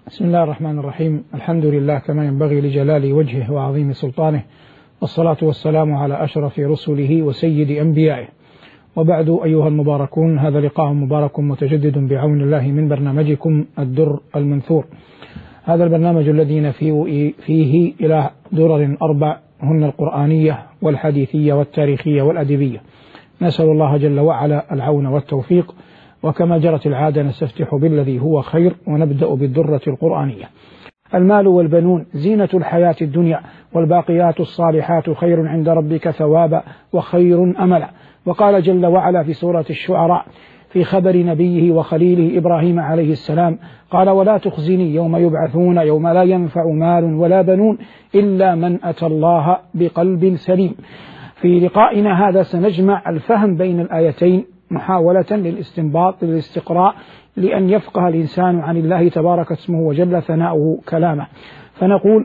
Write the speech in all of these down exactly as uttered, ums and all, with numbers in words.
بسم الله الرحمن الرحيم. الحمد لله كما ينبغي لجلال وجهه وعظيم سلطانه، والصلاة والسلام على أشرف رسله وسيد أنبيائه، وبعد. أيها المباركون، هذا لقاء مبارك متجدد بعون الله من برنامجكم الدر المنثور. هذا البرنامج الذي نفي فيه إلى درر أربع، هن القرآنية والحديثية والتاريخية والأدبية. نسأل الله جل وعلا العون والتوفيق، وكما جرت العادة نستفتح بالذي هو خير ونبدأ بالدرة القرآنية. المال والبنون زينة الحياة الدنيا، والباقيات الصالحات خير عند ربك ثوابا وخير أملا. وقال جل وعلا في سورة الشعراء في خبر نبيه وخليله إبراهيم عليه السلام، قال: ولا تخزني يوم يبعثون يوم لا ينفع مال ولا بنون إلا من أتى الله بقلب سليم. في لقائنا هذا سنجمع الفهم بين الآيتين محاولة للاستنباط للاستقراء، لأن يفقه الإنسان عن الله تبارك اسمه وجل ثناؤه كلامه. فنقول: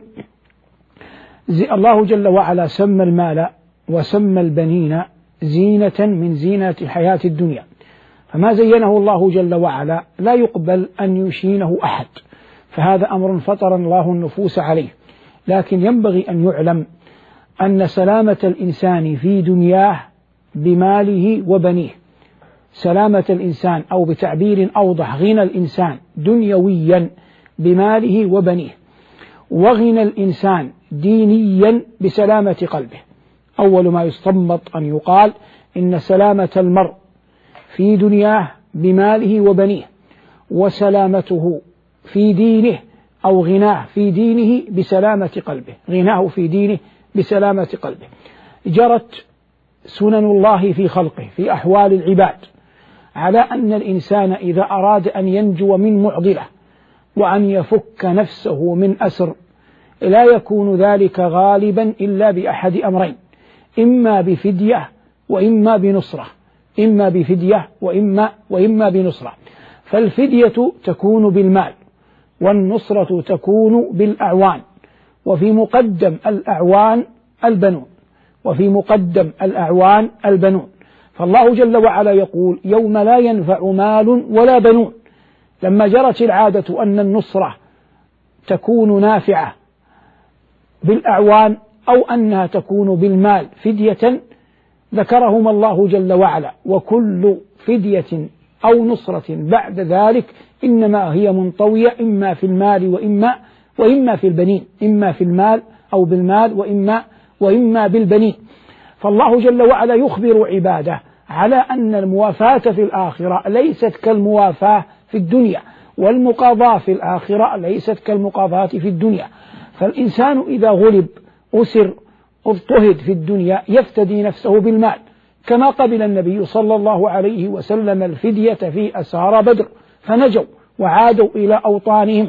الله جل وعلا سمى المال وسمى البنين زينة من زينة حياة الدنيا، فما زينه الله جل وعلا لا يقبل أن يشينه أحد، فهذا أمر فطر الله النفوس عليه. لكن ينبغي أن يعلم أن سلامة الإنسان في دنياه بماله وبنيه، سلامة الإنسان أو بتعبير أوضح غنى الإنسان دنيويا بماله وبنيه، وغنى الإنسان دينيا بسلامة قلبه. أول ما يستنبط أن يقال إن سلامة المرء في دنياه بماله وبنيه، وسلامته في دينه أو غناه في دينه بسلامة قلبه، غناه في دينه بسلامة قلبه. جرت سنن الله في خلقه في أحوال العباد على أن الإنسان إذا أراد أن ينجو من معضلة وأن يفك نفسه من أسر لا يكون ذلك غالبا إلا بأحد أمرين: إما بفدية وإما بنصرة، إما بفدية وإما وإما بنصرة. فالفدية تكون بالمال، والنصرة تكون بالأعوان، وفي مقدم الأعوان البنون، وفي مقدم الأعوان البنون. فالله جل وعلا يقول: يوم لا ينفع مال ولا بنون. لما جرت العادة أن النصرة تكون نافعة بالأعوان أو أنها تكون بالمال فدية، ذكرهما الله جل وعلا، وكل فدية أو نصرة بعد ذلك إنما هي منطوية إما في المال وإما وإما في البنين، إما في المال أو بالمال وإما وإما بالبنين. فالله جل وعلا يخبر عباده على أن الموافاة في الآخرة ليست كالموافاة في الدنيا، والمقاضاة في الآخرة ليست كالمقاضاة في الدنيا. فالإنسان إذا غلب أسر اضطهد في الدنيا يفتدي نفسه بالمال، كما قبل النبي صلى الله عليه وسلم الفدية في أسارى بدر فنجوا وعادوا إلى أوطانهم.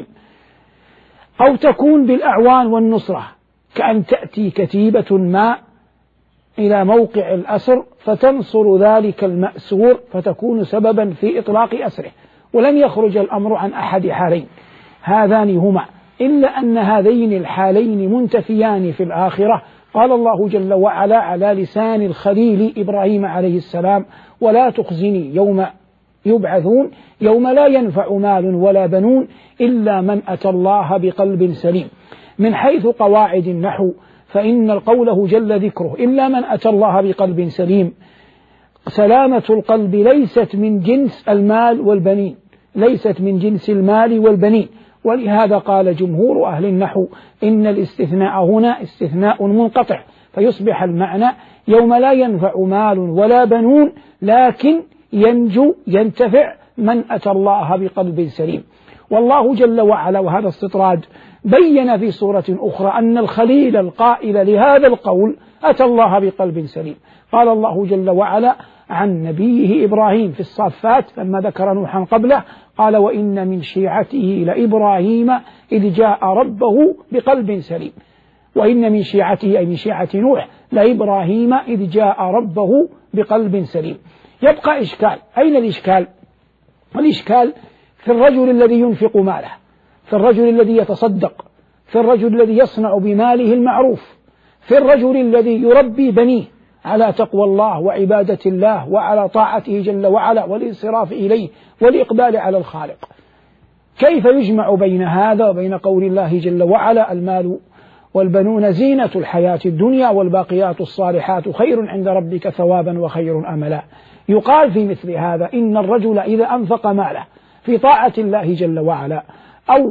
أو تكون بالأعوان والنصرة، كأن تأتي كتيبة ما إلى موقع الأسر فتنصر ذلك المأسور فتكون سببا في إطلاق أسره، ولن يخرج الأمر عن أحد حالين هذان هما، إلا أن هذين الحالين منتفيان في الآخرة. قال الله جل وعلا على لسان الخليل إبراهيم عليه السلام: ولا تخزني يوم يبعثون يوم لا ينفع مال ولا بنون إلا من أتى الله بقلب سليم. من حيث قواعد النحو فإن قوله جل ذكره إلا من أتى الله بقلب سليم، سلامة القلب ليست من جنس المال والبنين، ليست من جنس المال والبنين. ولهذا قال جمهور أهل النحو إن الاستثناء هنا استثناء منقطع، فيصبح المعنى يوم لا ينفع مال ولا بنون لكن ينجو ينتفع من أتى الله بقلب سليم. والله جل وعلا، وهذا استطراد، بين في سورة أخرى أن الخليل القائل لهذا القول أتى الله بقلب سليم. قال الله جل وعلا عن نبيه إبراهيم في الصافات لما ذكر نوحا قبله، قال: وإن من شيعته لإبراهيم إذ جاء ربه بقلب سليم. وإن من شيعته أي من شيعة نوح لإبراهيم إذ جاء ربه بقلب سليم. يبقى إشكال. أين الإشكال؟ الإشكال في الرجل الذي ينفق ماله، في الرجل الذي يتصدق، في الرجل الذي يصنع بماله المعروف، في الرجل الذي يربي بنيه على تقوى الله وعبادة الله وعلى طاعته جل وعلا والانصراف إليه والإقبال على الخالق. كيف يجمع بين هذا وبين قول الله جل وعلا المال والبنون زينة الحياة الدنيا والباقيات الصالحات خير عند ربك ثوابا وخير أملا؟ يقال في مثل هذا إن الرجل إذا أنفق ماله في طاعة الله جل وعلا أو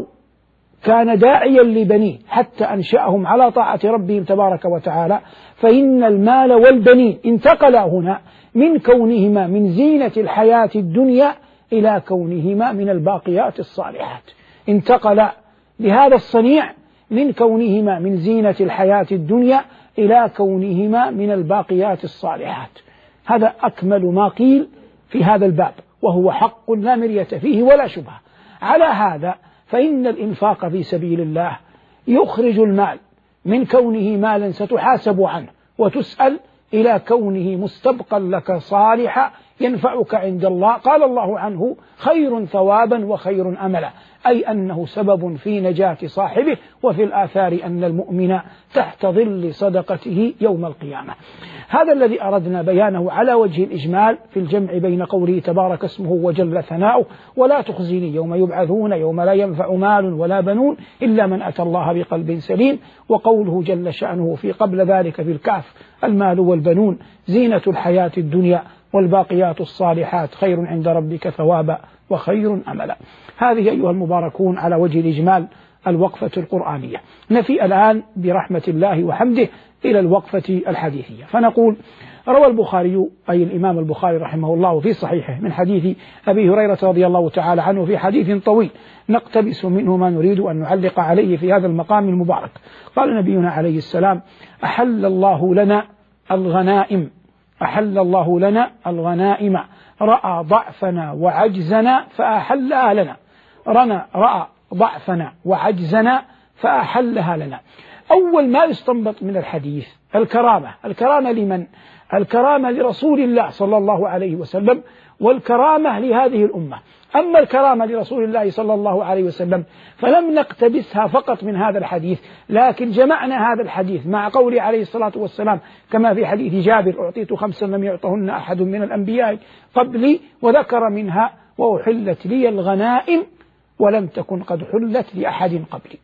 كان داعيا لبنيه حتى أنشأهم على طاعة ربهم تبارك وتعالى، فإن المال والبنين انتقلا هنا من كونهما من زينة الحياة الدنيا إلى كونهما من الباقيات الصالحات، انتقلا لهذا الصنيع من كونهما من زينة الحياة الدنيا إلى كونهما من الباقيات الصالحات. هذا أكمل ما قيل في هذا الباب، وهو حق لا مرية فيه ولا شبهة. على هذا فإن الإنفاق في سبيل الله يخرج المال من كونه مالا ستحاسب عنه وتسأل إلى كونه مستبقا لك صالحا ينفعك عند الله. قال الله عنه خير ثوابا وخير أملا، أي أنه سبب في نجاة صاحبه، وفي الآثار أن المؤمن تحت ظل صدقته يوم القيامة. هذا الذي أردنا بيانه على وجه الإجمال في الجمع بين قوله تبارك اسمه وجل ثناؤه ولا تخزني يوم يبعثون يوم لا ينفع مال ولا بنون إلا من أتى الله بقلب سليم، وقوله جل شأنه في قبل ذلك في الكهف المال والبنون زينة الحياة الدنيا والباقيات الصالحات خير عند ربك ثوابا وخير أملا. هذه أيها المباركون على وجه الإجمال الوقفة القرآنية. نفي الآن برحمة الله وحمده إلى الوقفة الحديثية، فنقول روى البخاري أي الإمام البخاري رحمه الله في صحيحه من حديث أبي هريرة رضي الله تعالى عنه في حديث طويل نقتبس منه ما نريد أن نعلق عليه في هذا المقام المبارك. قال نبينا عليه السلام أحل الله لنا الغنائم أحل الله لنا الغنائم رأى ضعفنا وعجزنا فأحلها لنا رنا رأى ضعفنا وعجزنا فأحلها لنا. أول ما يستنبط من الحديث الكرامة. الكرامة لمن؟ الكرامة لرسول الله صلى الله عليه وسلم، والكرامة لهذه الأمة. أما الكرامة لرسول الله صلى الله عليه وسلم فلم نقتبسها فقط من هذا الحديث، لكن جمعنا هذا الحديث مع قوله عليه الصلاة والسلام كما في حديث جابر أعطيت خمسا لم يعطهن أحد من الأنبياء قبلي، وذكر منها وأحلت لي الغنائم ولم تكن قد حلت لأحد قبلي.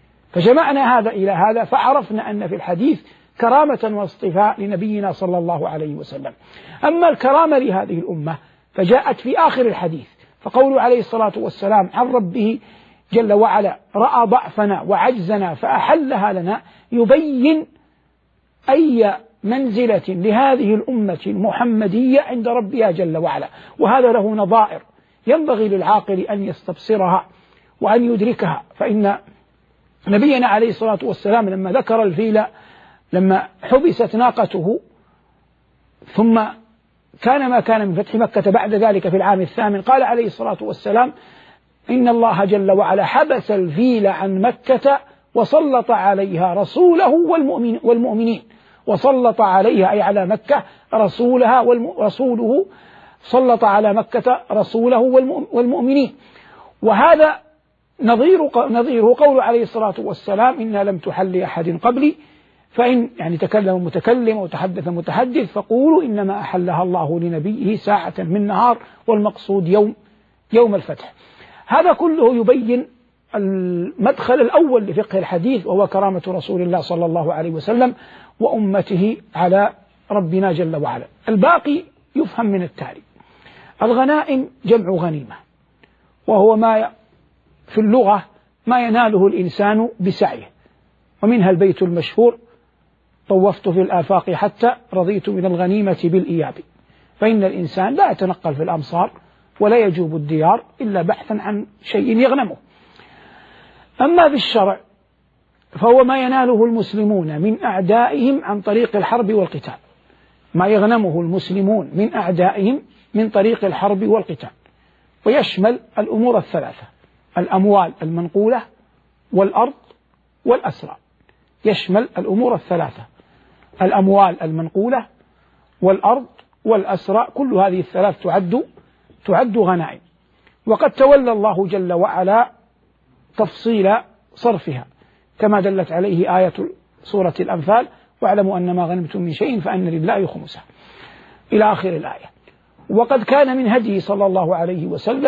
فجمعنا هذا إلى هذا فعرفنا أن في الحديث كرامة واصطفاء لنبينا صلى الله عليه وسلم. أما الكرامة لهذه الأمة فجاءت في آخر الحديث، فقوله عليه الصلاة والسلام عن ربه جل وعلا رأى ضعفنا وعجزنا فأحلها لنا، يبين أي منزلة لهذه الأمة المحمدية عند ربها جل وعلا، وهذا له نظائر ينبغي للعاقل أن يستبصرها وأن يدركها. فإن نبينا عليه الصلاة والسلام لما ذكر الفيل لما حبست ناقته ثم كان ما كان من فتح مكة بعد ذلك في العام الثامن، قال عليه الصلاة والسلام إن الله جل وعلا حبس الفيل عن مكة وسلط عليها رسوله والمؤمن والمؤمنين وسلط عليها أي على مكة رسولها ورسوله سلط على مكة رسوله والمؤمنين. وهذا نظير نظيره قول عليه الصلاة والسلام إنها لم تحل لأحد قبلي، فإن يعني تكلم متكلم وتحدث متحدث فقولوا إنما أحلها الله لنبيه ساعة من نهار، والمقصود يوم يوم الفتح. هذا كله يبين المدخل الأول لفقه الحديث، وهو كرامة رسول الله صلى الله عليه وسلم وأمته على ربنا جل وعلا. الباقي يفهم من التالي. الغنائم جمع غنيمة، وهو ما في اللغة ما يناله الإنسان بسعيه، ومنها البيت المشهور طوفت في الآفاق حتى رضيت من الغنيمة بالإياب. فإن الإنسان لا يتنقل في الأمصار ولا يجوب الديار إلا بحثا عن شيء يغنمه. أما في الشرع فهو ما يناله المسلمون من أعدائهم عن طريق الحرب والقتال، ما يغنمه المسلمون من أعدائهم من طريق الحرب والقتال، ويشمل الأمور الثلاثة: الأموال المنقولة والأرض والأسرى. يشمل الأمور الثلاثة: الأموال المنقولة والأرض والأسرى، كل هذه الثلاث تعد تعد غنائم. وقد تولى الله جل وعلا تفصيل صرفها كما دلت عليه آية سورة الأنفال واعلموا أن ما غنمتم من شيء فأن لله خمسه إلى آخر الآية. وقد كان من هديه صلى الله عليه وسلم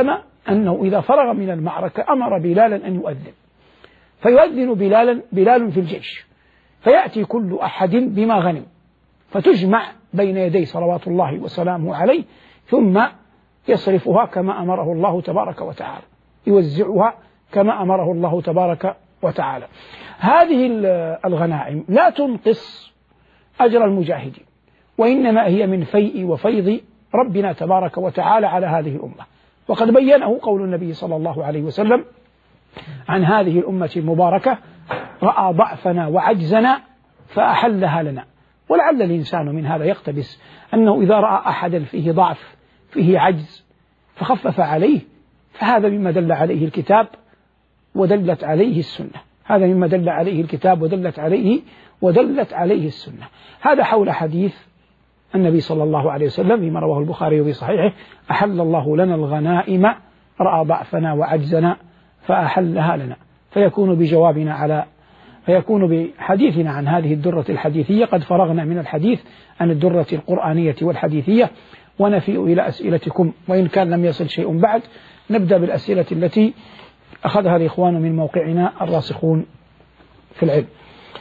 أنه إذا فرغ من المعركة أمر بلالا أن يؤذن، فيؤذن بلالا بلال في الجيش، فيأتي كل أحد بما غنم، فتجمع بين يدي صلوات الله وسلامه عليه، ثم يصرفها كما أمره الله تبارك وتعالى، يوزعها كما أمره الله تبارك وتعالى. هذه الغنائم لا تنقص أجر المجاهدين، وإنما هي من فيء وفيض ربنا تبارك وتعالى على هذه الأمة، وقد بينه قول النبي صلى الله عليه وسلم عن هذه الأمة المباركة: رأى ضعفنا وعجزنا فأحلها لنا. ولعل الإنسان من هذا يقتبس أنه إذا رأى أحدا فيه ضعف فيه عجز فخفف عليه، فهذا مما دل عليه الكتاب ودلت عليه السنة، هذا مما دل عليه الكتاب ودلت عليه ودلت عليه السنة. هذا حول حديث النبي صلى الله عليه وسلم فيما رواه البخاري في صحيحه: أحل الله لنا الغنائم رأى ضعفنا وعجزنا فأحلها لنا. فيكون بجوابنا على فيكون بحديثنا عن هذه الدرة الحديثية قد فرغنا من الحديث عن الدرة القرآنية والحديثية، ونفيء إلى أسئلتكم، وإن كان لم يصل شيء بعد نبدأ بالأسئلة التي أخذها الإخوان من موقعنا الراسخون في العلم.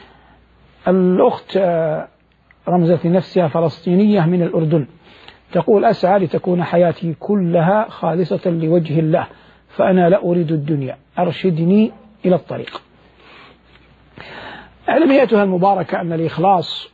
الأخت رمزت نفسها فلسطينية من الأردن، تقول: أسعى لتكون حياتي كلها خالصة لوجه الله، فأنا لا أريد الدنيا، أرشدني إلى الطريق. اعلم أيتها المباركة أن الإخلاص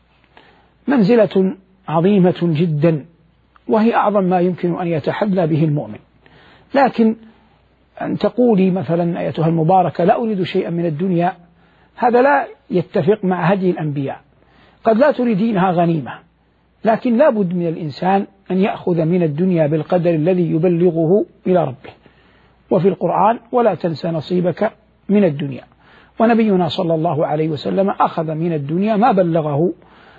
منزلة عظيمة جدا، وهي أعظم ما يمكن أن يتحلى به المؤمن. لكن أن تقولي مثلا أيتها المباركة لا أريد شيئا من الدنيا، هذا لا يتفق مع هدي الأنبياء. قد لا تريدينها غنيمة، لكن لا بد من الإنسان أن يأخذ من الدنيا بالقدر الذي يبلغه إلى ربه. وفي القرآن: ولا تنس نصيبك من الدنيا. ونبينا صلى الله عليه وسلم أخذ من الدنيا ما بلغه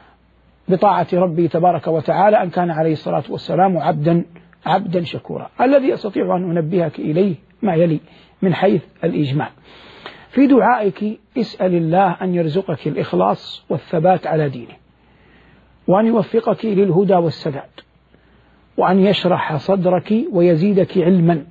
بطاعة ربه تبارك وتعالى، أن كان عليه الصلاة والسلام عبدا عبدا شكورا. الذي أستطيع أن أنبهك إليه ما يلي من حيث الإجمال: في دعائك اسأل الله أن يرزقك الإخلاص والثبات على دينه، وأن يوفقك للهدى والسداد، وأن يشرح صدرك ويزيدك علما.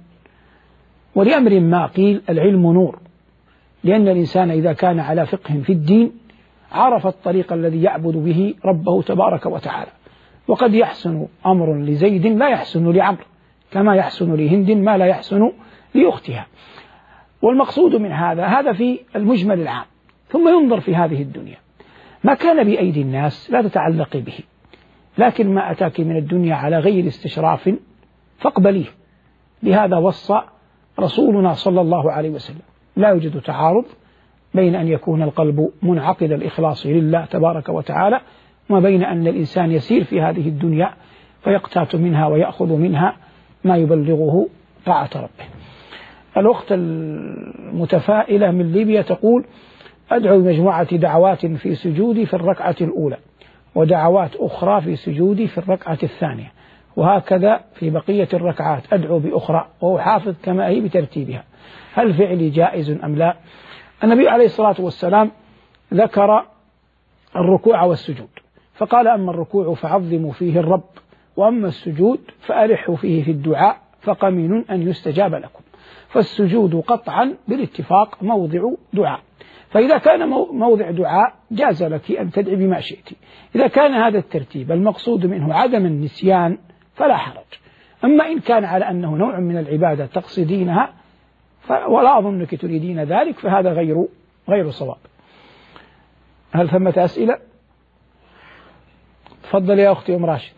ولأمر ما قيل: العلم نور، لأن الإنسان إذا كان على فقه في الدين عرف الطريق الذي يعبد به ربه تبارك وتعالى. وقد يحسن أمر لزيد لا يحسن لعمر، كما يحسن لهند ما لا يحسن لأختها. والمقصود من هذا هذا في المجمل العام. ثم ينظر في هذه الدنيا، ما كان بأيدي الناس لا تتعلقي به، لكن ما أتاك من الدنيا على غير استشراف فاقبليه. لهذا وصى رسولنا صلى الله عليه وسلم: لا يوجد تعارض بين أن يكون القلب منعقد الإخلاص لله تبارك وتعالى، وما بين أن الإنسان يسير في هذه الدنيا فيقتات منها ويأخذ منها ما يبلغه طاعة ربه. الأخت المتفائلة من ليبيا تقول: أدعو بمجموعة دعوات في سجودي في الركعة الأولى، ودعوات أخرى في سجودي في الركعة الثانية، وهكذا في بقية الركعات أدعو بأخرى وأحافظ كما هي بترتيبها، هل فعلي جائز أم لا؟ النبي عليه الصلاة والسلام ذكر الركوع والسجود، فقال: أما الركوع فعظموا فيه الرب، وأما السجود فألحوا فيه في الدعاء، فقمن أن يستجاب لكم. فالسجود قطعا بالاتفاق موضع دعاء، فإذا كان موضع دعاء جاز لك أن تدعي بما شئت. إذا كان هذا الترتيب المقصود منه عدم النسيان فلا حرج. أما إن كان على أنه نوع من العبادة تقصدينها ولا أظنك تريدين ذلك، فهذا غير غير صواب. هل ثمة أسئلة؟ تفضل يا أختي أم راشد.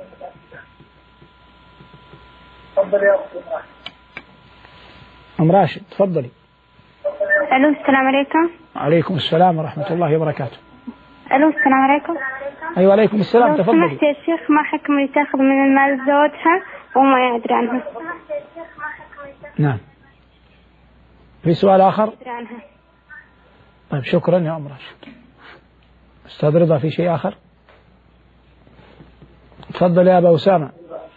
تفضل يا أختي أم راشد. أم راشد تفضلي. ألو السلام عليكم. عليكم السلام ورحمة الله وبركاته. ألو السلام عليكم. أيوة عليكم السلام تفضلي. لو سمحت يا شيخ، ما حكم تأخذ من المال زوجها وما يدري عنها؟ نعم. في سؤال آخر؟ عنها. طيب شكرا يا أم راشد. أستاذ رضا في شيء آخر؟ تفضل يا أبا أسامة.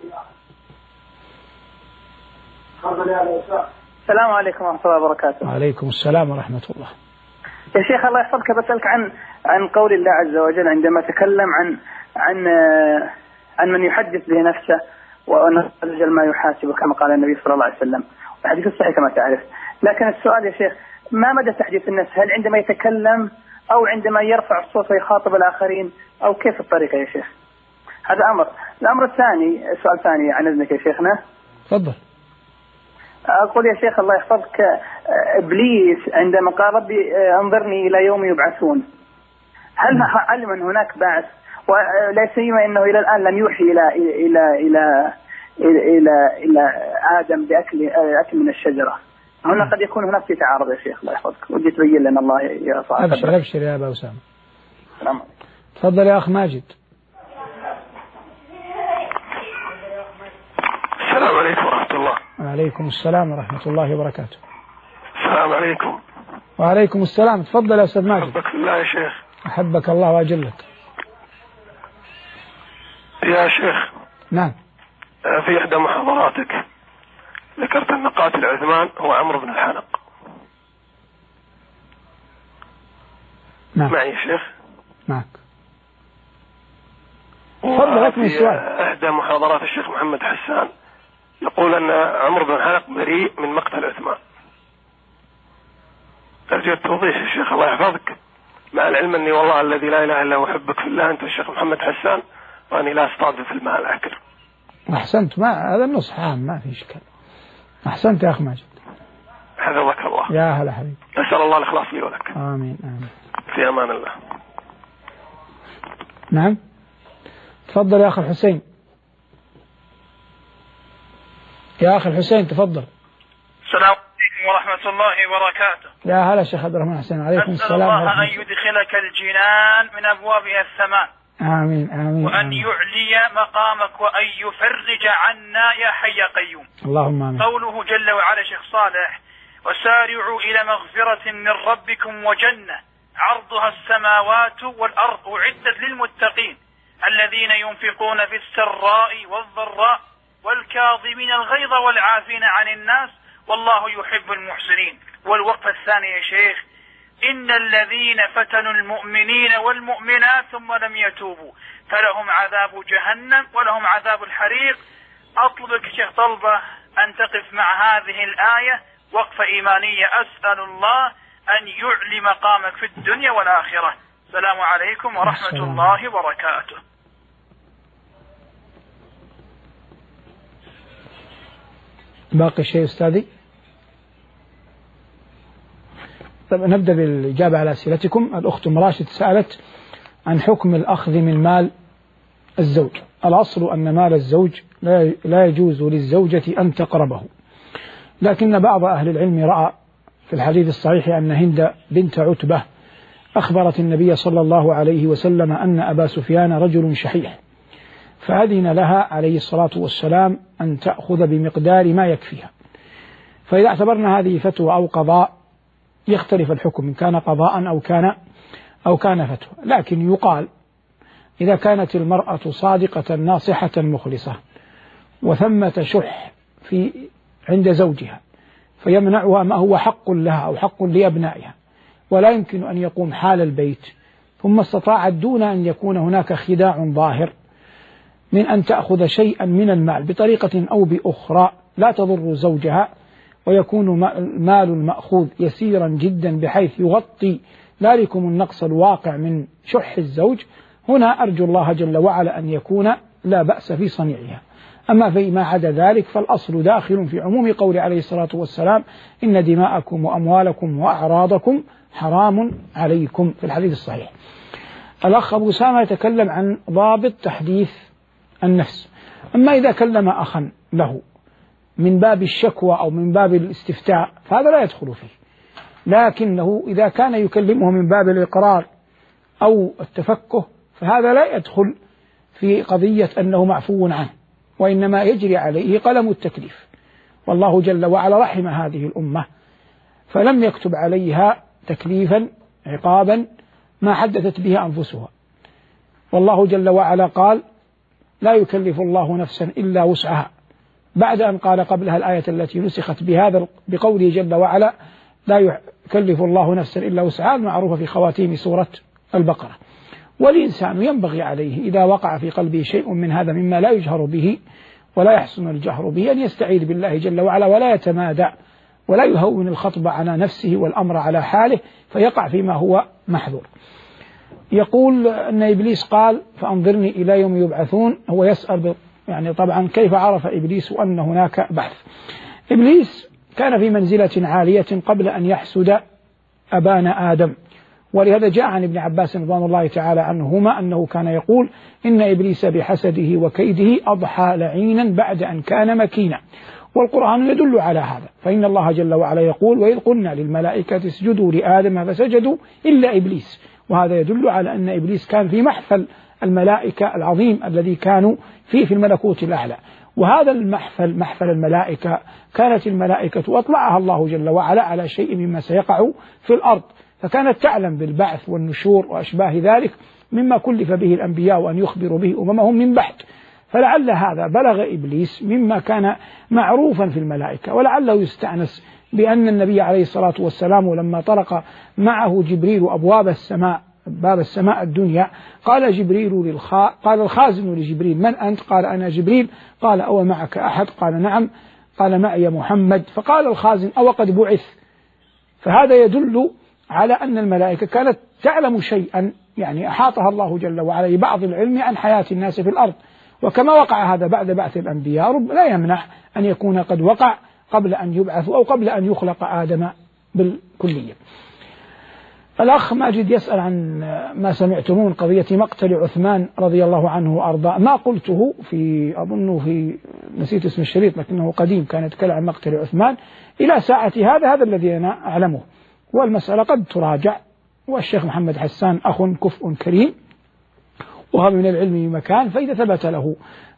تفضل يا أبا أسامة. السلام عليكم ورحمة الله وبركاته. وعليكم السلام ورحمة الله. يا شيخ الله يحفظك، بسألك عن عن قول الله عز وجل عندما تكلم عن عن عن من يحدث به نفسه وأن الرجل ما يحاسب كما قال النبي صلى الله عليه وسلم، الحديث الصحيح كما تعرف. لكن السؤال يا شيخ، ما مدى تحديث النفس؟ هل عندما يتكلم أو عندما يرفع الصوت ويخاطب الآخرين، أو كيف الطريقة يا شيخ؟ هذا أمر. الأمر الثاني، سؤال ثاني عن إذنك يا شيخنا. تفضل. أقول يا شيخ الله يحفظك، إبليس عندما قال ربي انظرني إلى يوم يبعثون، هل علم أن هناك بعث؟ ولا سيما أنه إلى الآن لم يوحي إلى إلى إلى إلى إلى, إلى آدم بأكل أكل من الشجرة. هنا قد يكون هناك في تعارض يا شيخ الله يحفظك، ودي تبين لنا الله يرفع. أبشر أبشر يا أبا أسامة. السلام عليكم. تفضل يا أخ ماجد. السلام عليكم ورحمة الله. وعليكم السلام ورحمة الله وبركاته. السلام عليكم. وعليكم السلام. تفضل يا أستاذ ماجد. أحبك الله يا شيخ. أحبك الله وأجلك. يا شيخ. نعم. في إحدى محاضراتك ذكرت أن قاتل عثمان هو عمرو بن الحنق. نعم. معي يا شيخ. معك. تفضل أكمل السؤال. إحدى محاضرات الشيخ محمد حسان يقول أن عمرو بن الحنق بريء من مقتل عثمان. أرجو التوضيح يا شيخ الله يحفظك، مع العلم أني والله الذي لا إله إلا هو أحبك في الله أنت الشيخ محمد حسان، وأني لا أستضيف الماء الأكل. أحسنت. ما هذا النصح عام، ما في إشكال. أحسنت يا أخ ماجد. حفظك الله. يا هلا حبيبي. أسأل الله الإخلاص لي ولك. آمين آمين. في أمان الله. نعم. تفضل يا أخ الحسين. يا أخي الحسين تفضل. السلام عليكم ورحمة الله وبركاته. يا هلا شيخ عبد الرحمن حسين. عليكم السلام ورحمة الله. أسأل الله أن يدخلك الجنان من أبوابها الثمان. آمين آمين. وأن آمين. يعلي مقامك وأن يفرج عنا يا حي قيوم. اللهم آمين. قوله جل وعلا شيخ صالح: وسارعوا إلى مغفرة من ربكم وجنة عرضها السماوات والأرض أعدت للمتقين الذين ينفقون في السراء والضراء والكاظمين الغيظ والعافين عن الناس والله يحب المحسنين. والوقفة الثانية يا شيخ: إن الذين فتنوا المؤمنين والمؤمنات ثم لم يتوبوا فلهم عذاب جهنم ولهم عذاب الحريق. أطلبك شيخ طلبة أن تقف مع هذه الآية وقفة إيمانية، أسأل الله أن يعلي مقامك في الدنيا والآخرة. السلام عليكم ورحمة السلام. الله وبركاته. باقي شيء أستاذي؟ طب نبدأ بالإجابة على أسئلتكم. الأخت مراشد سألت عن حكم الأخذ من مال الزوج. الأصل أن مال الزوج لا يجوز للزوجة أن تقربه، لكن بعض أهل العلم رأى في الحديث الصحيح أن هند بنت عتبة أخبرت النبي صلى الله عليه وسلم أن أبا سفيان رجل شحيح، فأذن لها عليه الصلاة والسلام أن تأخذ بمقدار ما يكفيها. فإذا اعتبرنا هذه فتوى أو قضاء يختلف الحكم إن كان قضاء أو كان أو كان فتوى، لكن يقال إذا كانت المرأة صادقة ناصحة مخلصة وثمة شح في عند زوجها فيمنعها ما هو حق لها أو حق لأبنائها ولا يمكن أن يقوم حال البيت، ثم استطاعت دون أن يكون هناك خداع ظاهر من أن تأخذ شيئا من المال بطريقة أو بأخرى لا تضر زوجها ويكون المال المأخوذ يسيرا جدا بحيث يغطي ذلكم النقص الواقع من شح الزوج، هنا أرجو الله جل وعلا أن يكون لا بأس في صنيعها. أما فيما عدا ذلك فالأصل داخل في عموم قول عليه الصلاة والسلام: إن دماءكم وأموالكم وأعراضكم حرام عليكم، في الحديث الصحيح. الأخ أبو سامة يتكلم عن ضابط تحديث النفس. أما إذا كلم أخا له من باب الشكوى أو من باب الاستفتاء فهذا لا يدخل فيه، لكنه إذا كان يكلمه من باب الإقرار أو التفكه فهذا لا يدخل في قضية أنه معفو عنه، وإنما يجري عليه قلم التكليف. والله جل وعلا رحم هذه الأمة فلم يكتب عليها تكليفا عقابا ما حدثت به أنفسها. والله جل وعلا قال: لا يكلف الله نفسا إلا وسعها، بعد أن قال قبلها الآية التي نسخت بهذا بقوله جل وعلا: لا يكلف الله نفسا إلا وسعها، المعروفة في خواتيم سورة البقرة. والإنسان ينبغي عليه إذا وقع في قلبه شيء من هذا مما لا يجهر به ولا يحسن الجهر به أن يستعيذ بالله جل وعلا ولا يتمادى ولا يهون الخطب على نفسه والأمر على حاله فيقع فيما هو محذور. يقول أن إبليس قال فأنظرني إلى يوم يبعثون. هو يسأل يعني طبعا كيف عرف إبليس أن هناك بحث؟ إبليس كان في منزلة عالية قبل أن يحسد أبانا آدم، ولهذا جاء عن ابن عباس رضوان الله تعالى عنهما أنه كان يقول إن إبليس بحسده وكيده أضحى لعينا بعد أن كان مكينا، والقرآن يدل على هذا. فإن الله جل وعلا يقول وإذ قلنا للملائكة اسجدوا لآدم فسجدوا إلا إبليس، وهذا يدل على أن إبليس كان في محفل الملائكة العظيم الذي كانوا فيه في الملكوت الأعلى. وهذا المحفل محفل الملائكة كانت الملائكة أطلعها الله جل وعلا على شيء مما سيقع في الأرض، فكانت تعلم بالبعث والنشور وأشباه ذلك مما كلف به الأنبياء أن يخبروا به أممهم من بعد. فلعل هذا بلغ إبليس مما كان معروفا في الملائكة، ولعله يستأنس بأن النبي عليه الصلاة والسلام لما طرق معه جبريل أبواب السماء باب السماء الدنيا قال جبريل للخا قال الخازن لجبريل من أنت؟ قال أنا جبريل. قال أو معك أحد؟ قال نعم. قال معي محمد. فقال الخازن أو قد بعث؟ فهذا يدل على أن الملائكة كانت تعلم شيئا يعني أحاطها الله جل وعلا ببعض العلم عن حياة الناس في الأرض، وكما وقع هذا بعد بعث الأنبياء رب لا يمنع أن يكون قد وقع قبل أن يبعثوا أو قبل أن يخلق آدم بالكلية. الأخ ماجد يسأل عن ما سمعتمون قضية مقتل عثمان رضي الله عنه وأرضاه. ما قلته في أظنه في نسيت اسم الشريط لكنه قديم كان يتكلم عن مقتل عثمان إلى ساعة هذا هذا الذي أنا أعلمه، والمسألة قد تراجع، والشيخ محمد حسان أخ كفء كريم وهذا من العلم بمكان، فإذا ثبت له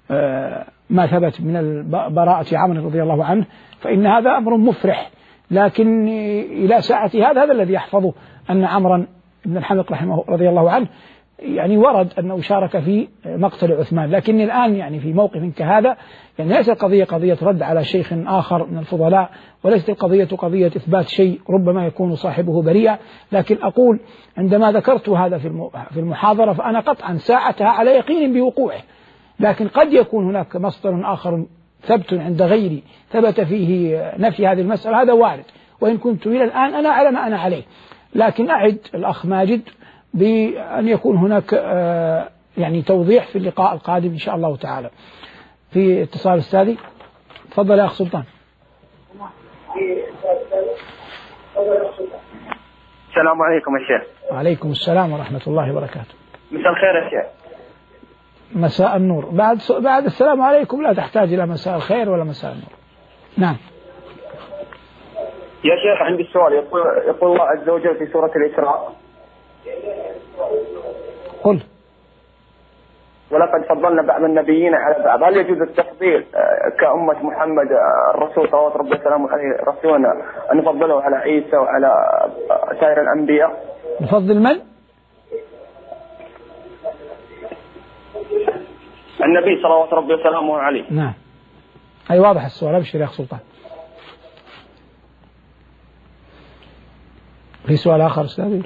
ما ثبت من البراءة عمرو رضي الله عنه فإن هذا أمر مفرح، لكن إلى ساعة هذا هذا الذي يحفظه أن عمرا بن الحمق رحمه رضي الله عنه يعني ورد أنه شارك في مقتل عثمان، لكن الآن يعني في موقف كهذا يعني ليست القضية قضية رد على شيخ آخر من الفضلاء، وليست القضية قضية إثبات شيء ربما يكون صاحبه بريئا، لكن أقول عندما ذكرت هذا في المحاضرة فأنا قطعا ساعتها على يقين بوقوعه، لكن قد يكون هناك مصدر آخر ثبت عند غيري ثبت فيه نفي هذه المسألة، هذا وارد، وإن كنت إلى الآن أنا على ما أنا عليه. لكن أعد الأخ ماجد بأن يكون هناك يعني توضيح في اللقاء القادم إن شاء الله تعالى. في اتصال أستاذي، تفضل يا أخ سلطان. السلام عليكم يا شيخ. وعليكم السلام ورحمة الله وبركاته. مساء الخير يا شيخ. مساء النور. بعد بعد السلام عليكم لا تحتاج إلى مساء الخير ولا مساء النور. نعم. يا شيخ عندي سؤال. يقول يقول الله عز وجل في سورة الإسراء قل ولقد فضلنا بعض النبيين على بعض. هل يجوز التفضيل كأمة محمد الرسول صلوات ربي وسلامه عليه رسولنا أن نفضله على عيسى وعلى سائر الأنبياء؟ نفضل من؟ النبي صلوات ربي وسلامه عليه. نعم. أي واضح السؤال. أبشر يا أخ سلطان. في سؤال آخر أستاذ؟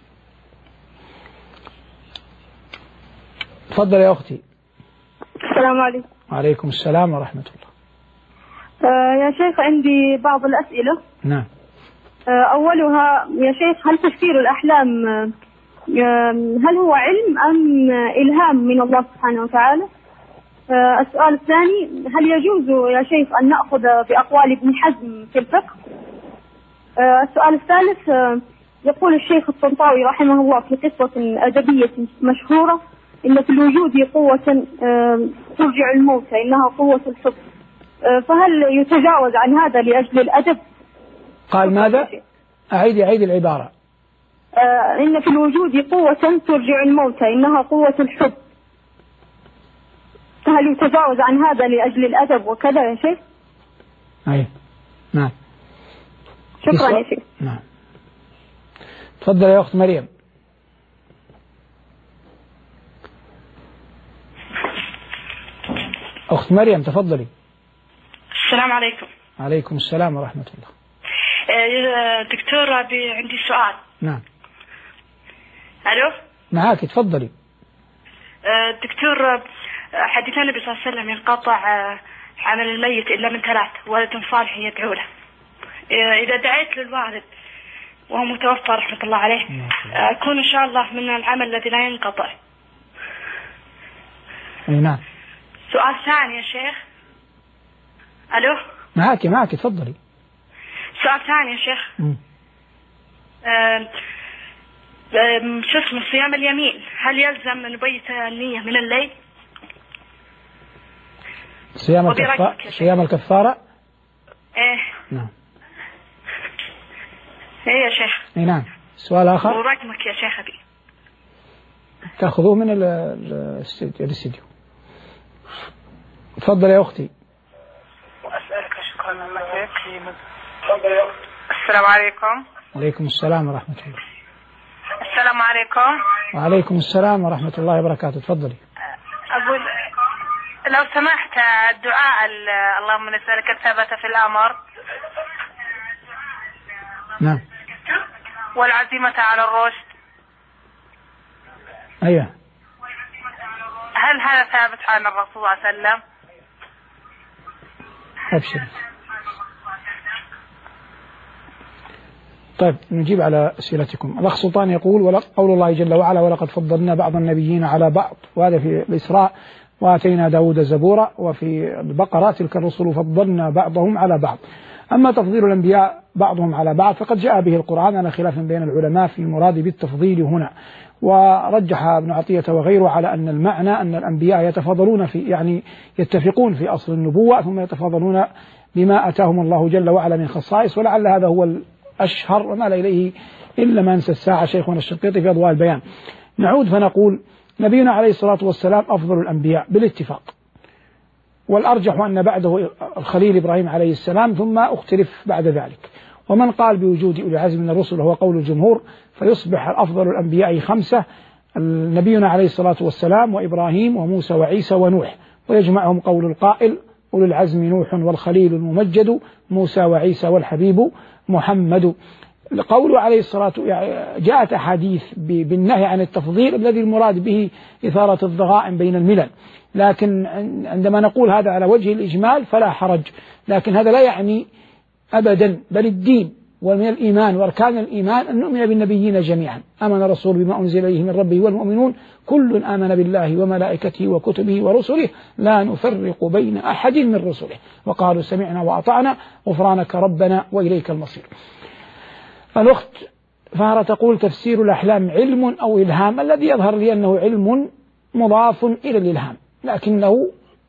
تفضل يا أختي. السلام عليكم. وعليكم السلام ورحمة الله. آه يا شيخ عندي بعض الأسئلة. نعم. آه أولها يا شيخ هل تفسير الأحلام آه هل هو علم أم إلهام من الله سبحانه وتعالى؟ آه السؤال الثاني هل يجوز يا شيخ أن نأخذ بأقوال ابن حزم في الفقه؟ آه السؤال الثالث آه يقول الشيخ الطنطاوي رحمه الله في قصة أدبية مشهورة إن في الوجود قوة آه ترجع الموتى إنها قوة الحب، آه فهل يتجاوز عن هذا لأجل الأدب؟ قال ماذا؟ أعيد أعيد العبارة. آه إن في الوجود قوة ترجع الموتى إنها قوة الحب، فهل يتجاوز عن هذا لأجل الأدب وكذا يا شيخ؟ أي نعم. شكرا يا شيخ. نعم. تفضل يا أخت مريم. أخت مريم تفضلي. السلام عليكم. عليكم السلام ورحمة الله. دكتور أبي عندي سؤال. نعم. ألو. معاك تفضلي. دكتور حديث النبي صلى الله عليه وسلم ينقطع عمل الميت إلا من ثلاث: ولد صالح يدعو له. إذا دعيت للوالد وهو متوفى رحمة الله عليه أكون إن شاء الله من العمل الذي لا ينقطع. نعم. سؤال ثاني يا شيخ. ألو. معك معك تفضلي. سؤال ثاني يا شيخ. م. شو اسمه صيام اليمين هل يلزم من بيت النية من الليل؟ صيام الكفارة. صيام الكفارة. ايه. نعم. ايه يا شيخ. اي نعم. سؤال آخر. ورقمك يا شيخ أبي. تأخذوه من الاستديو. تفضل يا أختي. أسألك شكرا لك. تفضل يا أختي. السلام عليكم. عليكم السلام ورحمة الله. السلام عليكم. وعليكم السلام ورحمة الله وبركاته. تفضلي. أقول لو سمحت الدعاء اللهم نسألك الثبات في الأمر. نعم. والعزيمة على الرشد. أيوه. هل هذا ثابت عن الرسول صلى الله عليه وسلم؟ أبشر. طيب نجيب على أسئلتكم. الأخ سلطان يقول قول الله جل وعلا ولقد فضلنا بعض النبيين على بعض، وهذا في الإسراء وآتينا داود زبورا، وفي البقرة تلك الرسل فضلنا بعضهم على بعض. أما تفضيل الأنبياء بعضهم على بعض فقد جاء به القرآن على خلاف بين العلماء في المراد بالتفضيل هنا، ورجح ابن عطية وغيره على أن المعنى أن الأنبياء يتفاضلون في يعني يتفقون في أصل النبوة ثم يتفاضلون بما أتاهم الله جل وعلا من خصائص، ولعل هذا هو الأشهر وما لا إليه إلا ما نسى الساعة شيخنا الشنقيطي في أضواء البيان. نعود فنقول نبينا عليه الصلاة والسلام أفضل الأنبياء بالاتفاق، والأرجح أن بعده الخليل إبراهيم عليه السلام ثم اختلف بعد ذلك. ومن قال بوجود أولي العزم من الرسل هو قول الجمهور، فيصبح أفضل الأنبياء خمسة: نبينا عليه الصلاة والسلام وإبراهيم وموسى وعيسى ونوح، ويجمعهم قول القائل: أولي العزم نوح والخليل الممجد، موسى وعيسى والحبيب محمد. قول عليه الصلاة جاءت أحاديث بالنهي عن التفضيل الذي المراد به إثارة الضغائن بين الملل، لكن عندما نقول هذا على وجه الإجمال فلا حرج، لكن هذا لا يعني أبدا، بل الدين ومن الإيمان وأركان الإيمان أن نؤمن بالنبيين جميعا. آمن الرسول بما أنزل إليه من ربه والمؤمنون كل آمن بالله وملائكته وكتبه ورسله لا نفرق بين أحد من رسله وقالوا سمعنا وأطعنا غفرانك ربنا وإليك المصير. الأخت فهرة تقول تفسير الأحلام علم أو إلهام؟ الذي يظهر لي أنه علم مضاف إلى الإلهام، لكنه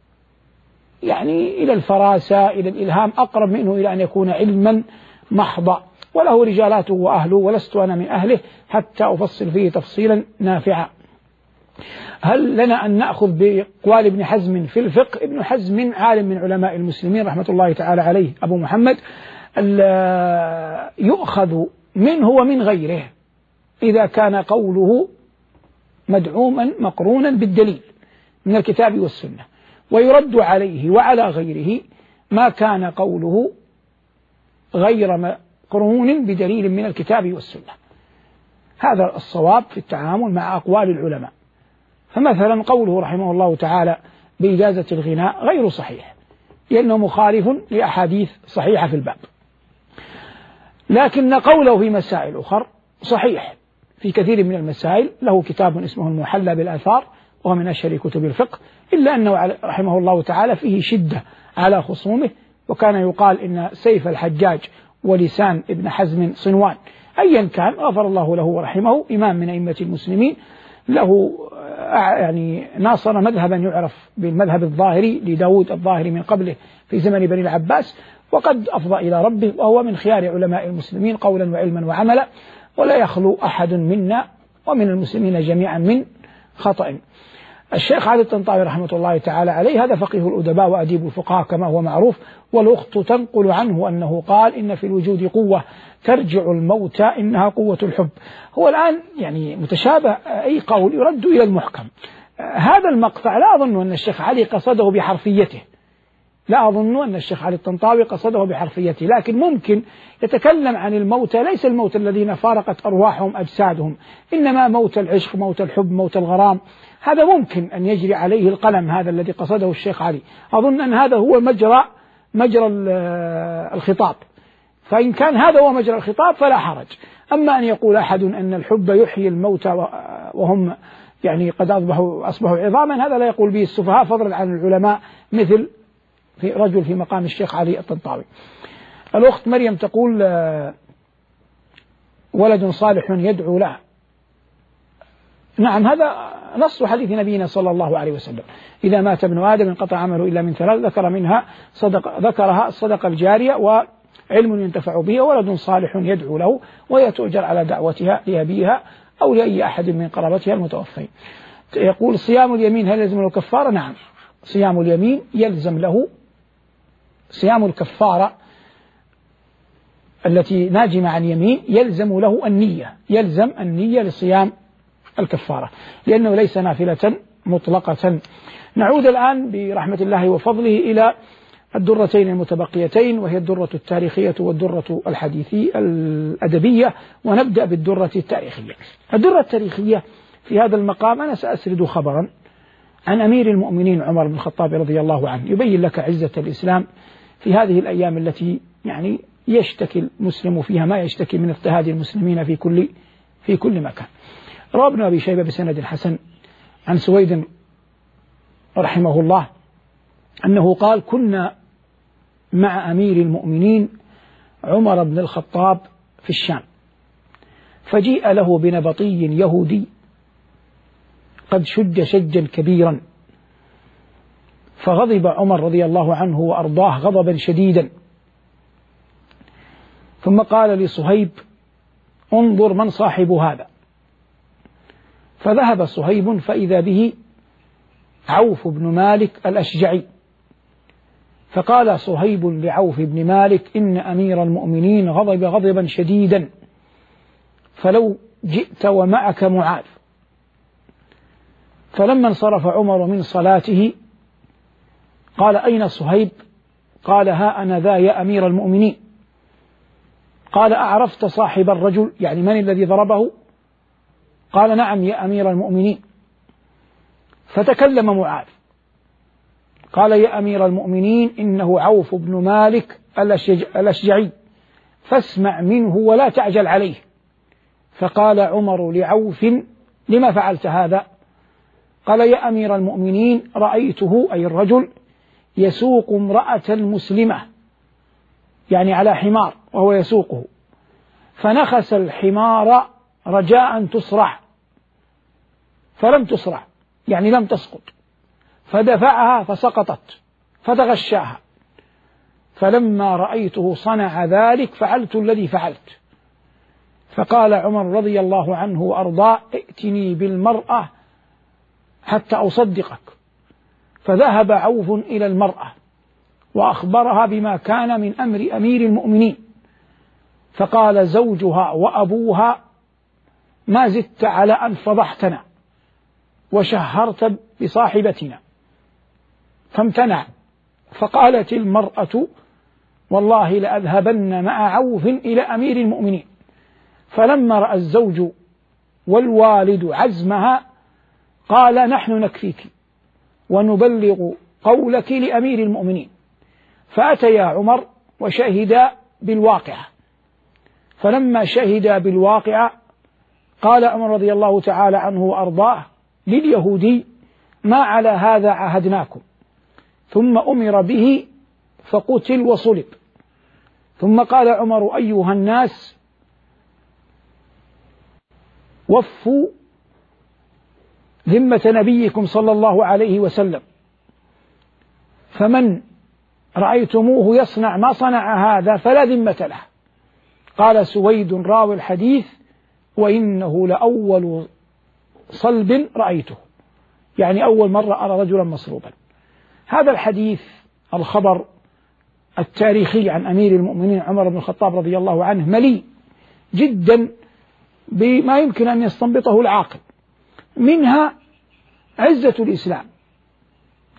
يعني إلى الفراسة إلى الإلهام أقرب منه إلى أن يكون علما محضا، وله رجالاته وأهله ولست أنا من أهله حتى أفصل فيه تفصيلا نافعا. هل لنا أن نأخذ بقوال ابن حزم في الفقه؟ ابن حزم عالم من علماء المسلمين رحمة الله تعالى عليه أبو محمد، يؤخذ منه ومن غيره إذا كان قوله مدعوما مقرونا بالدليل من الكتاب والسنة، ويرد عليه وعلى غيره ما كان قوله غير مقرون بدليل من الكتاب والسنة. هذا الصواب في التعامل مع أقوال العلماء. فمثلا قوله رحمه الله تعالى بإجازة الغناء غير صحيح، لأنه مخالف لأحاديث صحيحة في الباب، لكن قوله في مسائل أخرى صحيح في كثير من المسائل. له كتاب اسمه المحلى بالآثار وهو من أشهر كتب الفقه، إلا أنه رحمه الله تعالى فيه شدة على خصومه، وكان يقال إن سيف الحجاج ولسان ابن حزم صنوان. أيا كان غفر الله له ورحمه، إمام من أئمة المسلمين، له يعني ناصر مذهبا يعرف بالمذهب الظاهري لداود الظاهري من قبله في زمن بني العباس، وقد أفضى إلى ربه، وهو من خيار علماء المسلمين قولا وعلما وعملا، ولا يخلو أحد منا ومن المسلمين جميعا من خطأ. الشيخ علي الطنطاوي رحمة الله تعالى عليه هذا فقيه الأدباء وأديب الفقهاء كما هو معروف، والأخت تنقل عنه أنه قال إن في الوجود قوة ترجع الموتى إنها قوة الحب. هو الآن يعني متشابه، أي قول يرد إلى المحكم. هذا المقطع لا أظن أن الشيخ علي قصده بحرفيته، لا أظن أن الشيخ علي الطنطاوي قصده بحرفيته، لكن ممكن يتكلم عن الموتى، ليس الموتى الذين فارقت أرواحهم أجسادهم، إنما موت العشق، موت الحب، موت الغرام، هذا ممكن أن يجري عليه القلم، هذا الذي قصده الشيخ علي. أظن أن هذا هو مجرى مجرى الخطاب، فإن كان هذا هو مجرى الخطاب فلا حرج. أما أن يقول أحد أن الحب يحيي الموتى وهم يعني قد أصبحوا أصبحوا عظاما، هذا لا يقول به السفهاء فضلا عن العلماء، مثل في رجل في مقام الشيخ علي الطنطاوي. الأخت مريم تقول ولد صالح يدعو له. نعم، هذا نص حديث نبينا صلى الله عليه وسلم: إذا مات ابن آدم انقطع عمله إلا من ثلاث، ذكر منها صدق ذكرها الصدقة الجارية وعلم ينتفع به وولد صالح يدعو له، وهي تؤجر على دعوتها لأبيها أو لأي أحد من قرابتها المتوفين. يقول صيام اليمين هل يلزم له كفارة؟ نعم، صيام اليمين يلزم له صيام الكفارة التي ناجمة عن يمين، يلزم له النية، يلزم النية لصيام الكفارة، لأنه ليس نافلة مطلقة. نعود الآن برحمة الله وفضله إلى الدرتين المتبقيتين، وهي الدرة التاريخية والدرة الحديثية الأدبية، ونبدأ بالدرة التاريخية. الدرة التاريخية في هذا المقام أنا سأسرد خبرا عن أمير المؤمنين عمر بن الخطاب رضي الله عنه، يبين لك عزة الإسلام في هذه الأيام التي يعني يشتكي المسلم فيها ما يشتكي من اضطهاد المسلمين في كل في كل مكان. روى ابن أبي شيبة بسند حسن عن سويد رحمه الله أنه قال: كنا مع أمير المؤمنين عمر بن الخطاب في الشام، فجيء له بنبطي يهودي قد شج شجا كبيرا، فغضب عمر رضي الله عنه وأرضاه غضبا شديدا، ثم قال لصهيب: انظر من صاحب هذا. فذهب صهيب فإذا به عوف بن مالك الأشجعي، فقال صهيب لعوف بن مالك: إن أمير المؤمنين غضب غضبا شديدا، فلو جئت ومعك معاذ. فلما انصرف عمر من صلاته قال: أين صهيب؟ قال: ها أنا ذا يا أمير المؤمنين. قال: أعرفت صاحب الرجل؟ يعني من الذي ضربه؟ قال: نعم يا أمير المؤمنين. فتكلم معاذ قال: يا أمير المؤمنين، إنه عوف بن مالك الأشجعي، فاسمع منه ولا تعجل عليه. فقال عمر لعوف: لما فعلت هذا؟ قال: يا أمير المؤمنين، رأيته أي الرجل يسوق امرأة مسلمة، يعني على حمار وهو يسوقه، فنخس الحمار رجاء أن تصرع، فلم تصرع يعني لم تسقط، فدفعها فسقطت فتغشاها، فلما رأيته صنع ذلك فعلت الذي فعلت. فقال عمر رضي الله عنه وأرضاه: ائتني بالمرأة حتى أصدقك. فذهب عوف إلى المرأة وأخبرها بما كان من أمر أمير المؤمنين، فقال زوجها وأبوها: ما زدت على أن فضحتنا وشهرت بصاحبتنا. فامتنع. فقالت المرأة: والله لأذهبن مع عوف إلى أمير المؤمنين. فلما رأى الزوج والوالد عزمها قال: نحن نكفيك ونبلغ قولك لأمير المؤمنين. فأتيا عمر وشهدا بالواقعة، فلما شهدا بالواقعة قال عمر رضي الله تعالى عنه وأرضاه لليهودي: ما على هذا عاهدناكم. ثم أمر به فقتل وصلب. ثم قال عمر: أيها الناس، وفوا ذمة نبيكم صلى الله عليه وسلم، فمن رأيتموه يصنع ما صنع هذا فلا ذمة له. قال سويد راوي الحديث: وإنه لأول صلب رأيته، يعني أول مرة أرى رجلا مصلوبا. هذا الحديث الخبر التاريخي عن أمير المؤمنين عمر بن الخطاب رضي الله عنه مليء جدا بما يمكن أن يستنبطه العاقل، منها عزة الإسلام،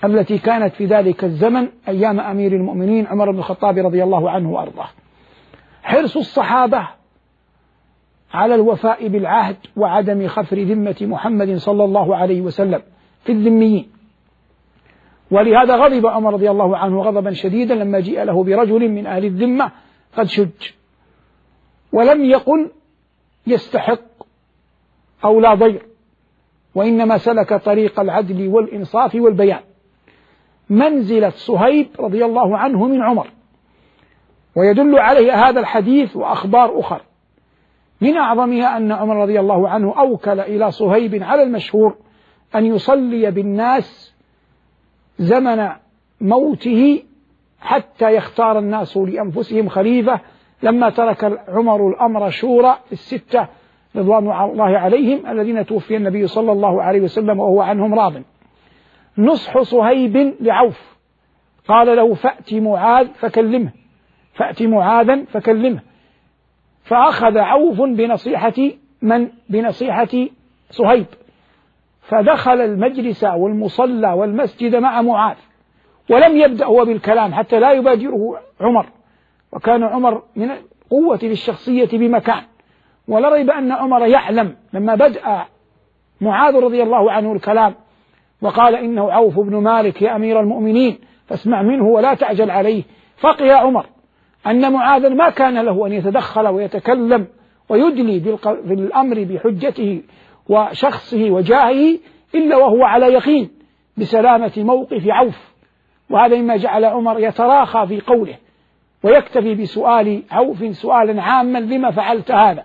التي كانت في ذلك الزمن أيام أمير المؤمنين عمر بن الخطاب رضي الله عنه وأرضاه. حرص الصحابة على الوفاء بالعهد وعدم خفر ذمة محمد صلى الله عليه وسلم في الذميين، ولهذا غضب عمر رضي الله عنه غضبا شديدا لما جيء له برجل من أهل الذمة قد شج، ولم يقل يستحق أو لا ضير، وإنما سلك طريق العدل والإنصاف والبيان. منزلة صهيب رضي الله عنه من عمر، ويدل عليه هذا الحديث وأخبار أخرى، من أعظمها أن عمر رضي الله عنه أوكل إلى صهيب على المشهور أن يصلي بالناس زمن موته حتى يختار الناس لأنفسهم خليفة، لما ترك عمر الأمر شورى الستة رضوان الله عليهم الذين توفي النبي صلى الله عليه وسلم وهو عنهم راض. نصح صهيب لعوف، قال له فأتي معاذ فكلمه، فأتي معاذا فكلمه، فأخذ عوف بنصيحة من؟ بنصيحة صهيب، فدخل المجلس والمصلى والمسجد مع معاذ، ولم يبدأ هو بالكلام حتى لا يبادره عمر، وكان عمر من قوة للشخصية بمكان، ولا ريب أن عمر يعلم لما بدأ معاذ رضي الله عنه الكلام وقال إنه عوف بن مالك يا أمير المؤمنين فاسمع منه ولا تعجل عليه، فقه عمر أن معاذا ما كان له أن يتدخل ويتكلم ويدلي بالأمر بحجته وشخصه وجاهه إلا وهو على يقين بسلامة موقف عوف، وهذا مما جعل عمر يتراخى في قوله ويكتفي بسؤال عوف سؤالا عاما لما فعلت هذا.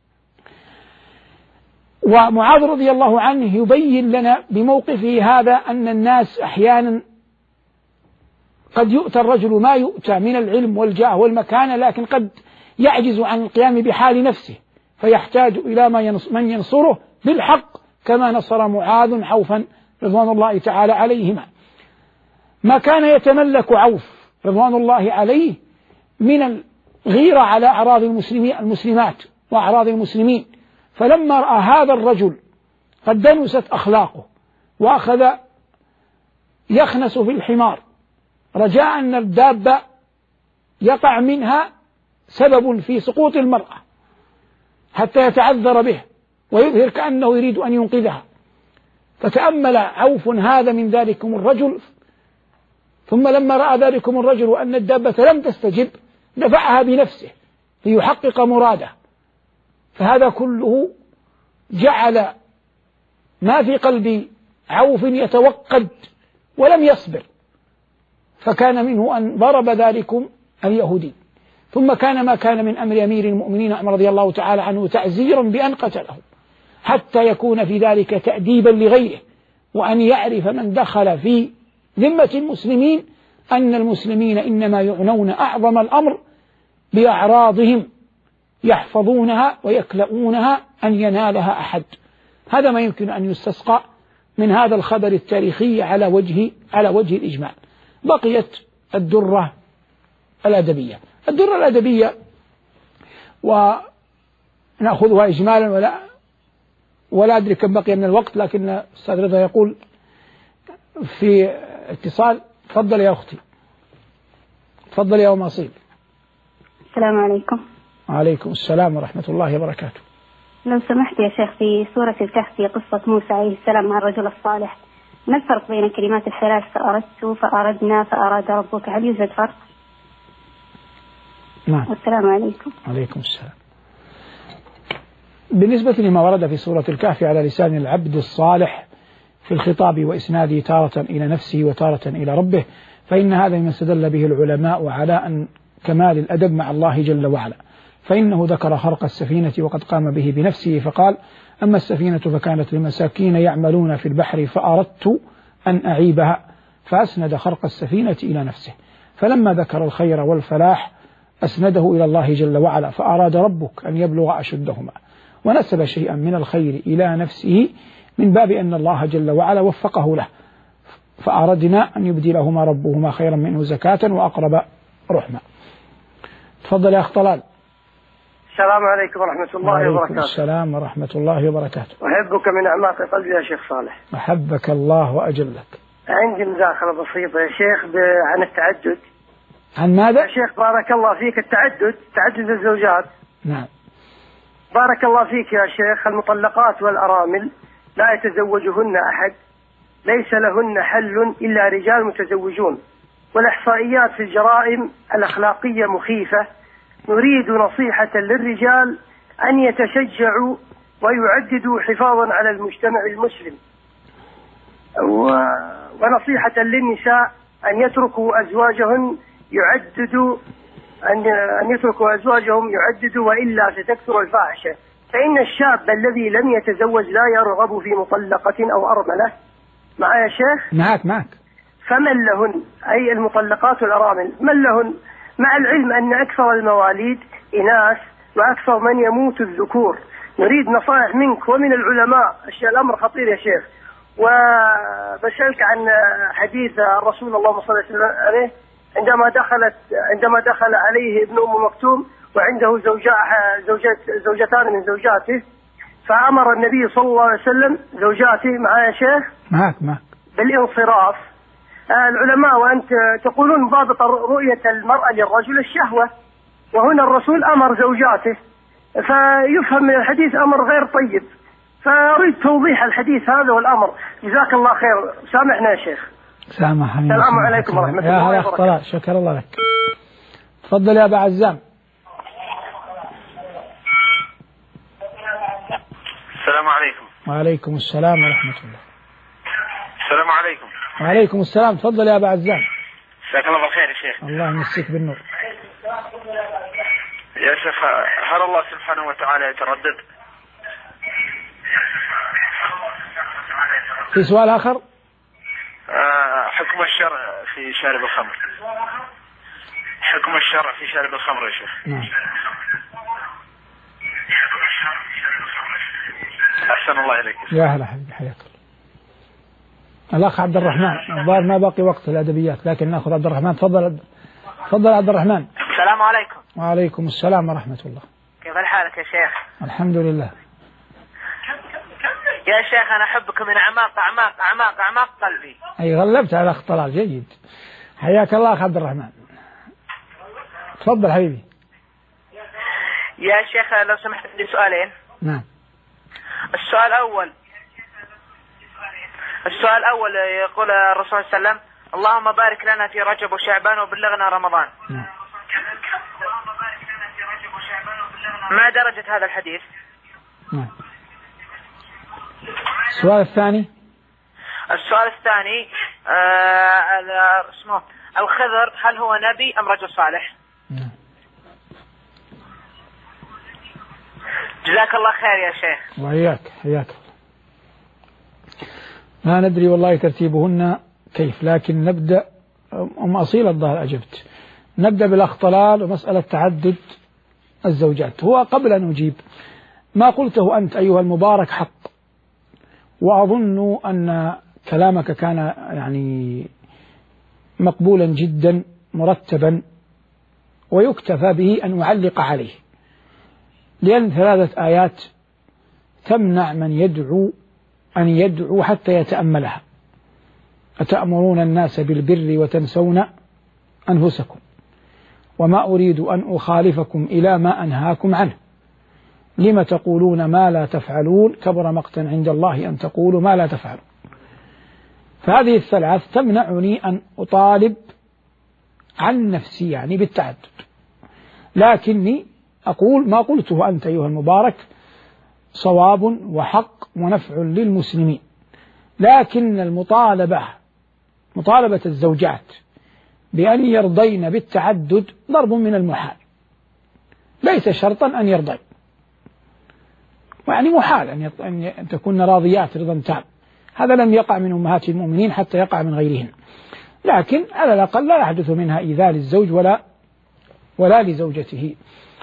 ومعاذ رضي الله عنه يبين لنا بموقفه هذا أن الناس أحيانا قد يؤتى الرجل ما يؤتى من العلم والجاه والمكانة، لكن قد يعجز عن القيام بحال نفسه، فيحتاج إلى من ينصره بالحق كما نصر معاذ عوفا رضوان الله تعالى عليهما. ما كان يتملك عوف رضوان الله عليه من الغيرة على أعراض المسلمين المسلمات وأعراض المسلمين، فلما رأى هذا الرجل قد دنست أخلاقه وأخذ يخنس في الحمار رجاء أن الدابة يقع منها سبب في سقوط المرأة حتى يتعذر به ويظهر كأنه يريد أن ينقذها، فتأمل عوف هذا من ذلكم الرجل، ثم لما رأى ذلكم الرجل وأن الدابة لم تستجب دفعها بنفسه ليحقق مراده، فهذا كله جعل ما في قلب عوف يتوقد ولم يصبر، فكان منه أن ضرب ذلكم اليهودي، ثم كان ما كان من أمر أمير المؤمنين عمر رضي الله تعالى عنه تعزيرا بأن قتله، حتى يكون في ذلك تأديبا لغيره، وأن يعرف من دخل في ذمة المسلمين أن المسلمين إنما يعنون أعظم الأمر بأعراضهم يحفظونها ويكلؤونها أن ينالها أحد. هذا ما يمكن أن يستسقى من هذا الخبر التاريخي على وجه على وجه الإجمال. بقيت الدرة الأدبية. الدرة الأدبية ونأخذها إجمالا ولا ولا أدري كم بقي من الوقت، لكن أستاذ رضا يقول في اتصال. تفضل يا أختي، تفضل يا أم أصيل. السلام عليكم. وعليكم السلام ورحمة الله وبركاته. لو سمحت يا شيخ، في سورة الكهف في قصة موسى عليه السلام مع الرجل الصالح، ما الفرق بين كلمات الثلاث فأردت فأردنا فأراد ربك؟ هل يوجد فرق؟ نعم. والسلام عليكم. عليكم السلام. بالنسبة لما ورد في سورة الكهف على لسان العبد الصالح في الخطاب وإسناده تارة إلى نفسه وتارة إلى ربه، فإن هذا مما استدل به العلماء على أن كمال الأدب مع الله جل وعلا، فإنه ذكر خرق السفينة وقد قام به بنفسه فقال: أما السفينة فكانت لمساكين يعملون في البحر فأردت أن أعيبها، فأسند خرق السفينة إلى نفسه. فلما ذكر الخير والفلاح أسنده إلى الله جل وعلا، فأراد ربك أن يبلغ أشدهما، ونسب شيئا من الخير إلى نفسه من باب أن الله جل وعلا وفقه له، فأردنا أن يبدلهما ربهما خيرا منه زكاة وأقرب رحمة. تفضل يا أخ طلال. السلام عليكم ورحمة الله وبركاته. وعليكم السلام ورحمة الله وبركاته. أحبك من أعماق قلبي يا شيخ صالح. أحبك الله وأجلك. عندي مداخلة بسيطة يا شيخ عن التعدد. عن ماذا؟ يا شيخ بارك الله فيك، التعدد، تعدد الزوجات. نعم. بارك الله فيك يا شيخ، المطلقات والأرامل لا يتزوجهن أحد، ليس لهن حل إلا رجال متزوجون، والإحصائيات في الجرائم الأخلاقية مخيفة. نريد نصيحة للرجال أن يتشجعوا ويعددوا حفاظا على المجتمع المسلم، ونصيحة للنساء أن يتركوا أزواجهن يعددوا أن أن يتركوا أزواجهم يعددوا، وإلا ستكثر الفاحشة. فإن الشاب الذي لم يتزوج لا يرغب في مطلقة أو أرملة. معي يا شيخ؟ معك معك. فمن لهن، أي المطلقات والأرامل، من لهن، مع العلم أن أكثر المواليد إناث وأكثر من يموت الذكور. نريد نصائح منك ومن العلماء، الأمر خطير يا شيخ. وبسألك عن حديث الرسول اللهم صل عليه عندما دخلت عندما دخل عليه ابن أم مكتوم وعنده زوجات زوجات زوجتان من زوجاته، فأمر النبي صلى الله عليه وسلم زوجاته، معايا يا شيخ؟ معك معك. بالانصراف. العلماء وأنت تقولون ضابط رؤية المرأة للرجل الشهوة، وهنا الرسول أمر زوجاته، فيفهم من الحديث أمر غير طيب. فأريد توضيح الحديث هذا والأمر. جزاك الله خير. سامحنا يا شيخ. سامحني. السلام عليكم ورحمة الله وبركاته. شكر الله لك. تفضل يا أبا عزام. السلام عليكم. وعليكم السلام ورحمة الله. السلام عليكم. وعليكم السلام. تفضل يا أبا عزام. جزاك الله بالخير يا شيخ. الله يمسك بالنور. يا شيخ، هل الله سبحانه وتعالى يتردد؟ في سؤال آخر؟ آه حكم الشرع في شارب الخمر. حكم الشرع في شارب الخمر يا شيخ. نعم. أحسن الله إليك. يا هلا حبيبي، حياك الله. الأخ عبد الرحمن، الظاهر ما باقي وقت الأدبيات، لكن نأخذ عبد الرحمن. تفضل تفضل عبد الرحمن. السلام عليكم. وعليكم السلام ورحمة الله. كيف حالك يا شيخ؟ الحمد لله. يا شيخ أنا أحبك من أعماق أعماق أعماق أعماق قلبي. أي غلبت على أخ طلال. جيد. حياك الله أخ عبد الرحمن. تفضل حبيبي. يا شيخ لو سمحت عندي سؤالين. نعم. السؤال الأول السؤال الأول يقول الرسول صلى الله عليه وسلم: اللهم بارك لنا في رجب وشعبان وبلغنا رمضان. نعم. ما درجة هذا الحديث؟ نعم. السؤال الثاني. السؤال الثاني آه اسمه الخضر، هل هو نبي أم رجل صالح؟ نعم. جزاك الله خير يا شيخ. وإياك، حياك. ما ندري والله ترتيبهن كيف، لكن نبدأ. أم أصيل الظاهر أجبت. نبدأ بالأخ طلال ومسألة تعدد الزوجات. هو قبل أن أجيب، ما قلته أنت أيها المبارك حق، وأظن أن كلامك كان يعني مقبولا جدا مرتبا، ويكتفى به أن أعلق عليه، لأن ثلاثة آيات تمنع من يدعو أن يدعو حتى يتأملها. أتأمرون الناس بالبر وتنسون أنفسكم وما أريد أن أخالفكم إلى ما أنهاكم عنه لم تقولون ما لا تفعلون كبر مقتا عند الله أن تقولوا ما لا تفعلون. فهذه الثلاث تمنعني أن أطالب عن نفسي يعني بالتعدد، لكني أقول ما قلته أنت أيها المبارك صواب وحق ونفع للمسلمين، لكن المطالبة مطالبة الزوجات بأن يرضين بالتعدد ضرب من المحال، ليس شرطا أن يرضين، يعني محال أن تكون راضيات رضا تام. هذا لم يقع من أمهات المؤمنين حتى يقع من غيرهن، لكن على الأقل لا يحدث منها إيذاء للزوج ولا ولا لزوجته.